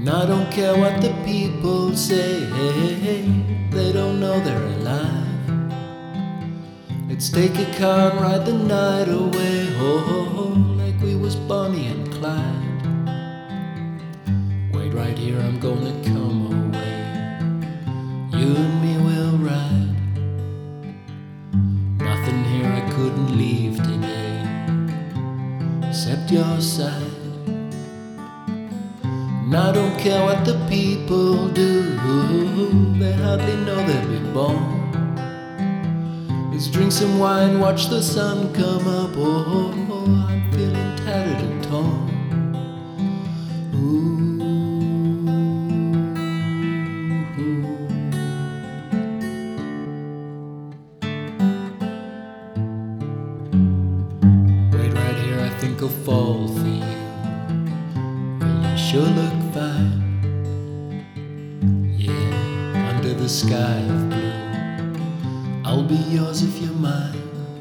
I don't care what the people say, they don't know they're alive. Let's take a car and ride the night away, like we was Bonnie and Clyde. Wait right here, I'm gonna come away. You and me will ride. Nothing here I couldn't leave today, except your side. And I don't care what the people do, they hardly know they've been born. Let's drink some wine, watch the sun come up. I'm feeling tattered and torn. Ooh. Wait right here, I think I'll fall for you. Well, you sure look fine. Yeah, under the sky of blue, I'll be yours if you're mine.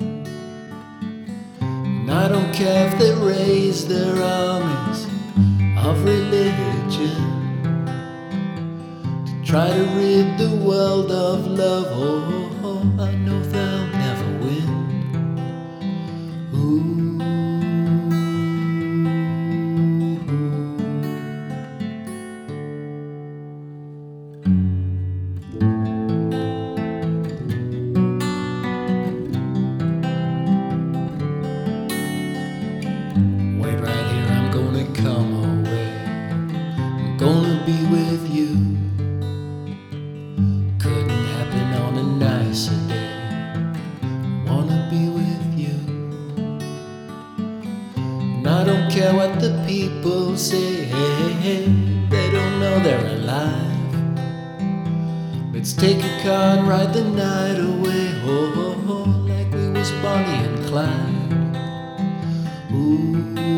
And I don't care if they raise their armies of religion to try to rid the world of love. I know they'll never win. Ooh. Wait right here, I'm gonna come away. I'm gonna be with you. Couldn't happen on a nicer day. Wanna be with you. And I don't care what the people say, they don't know they're alive. Let's take a car and ride the night away, like we was Bonnie and Clyde. Ooh.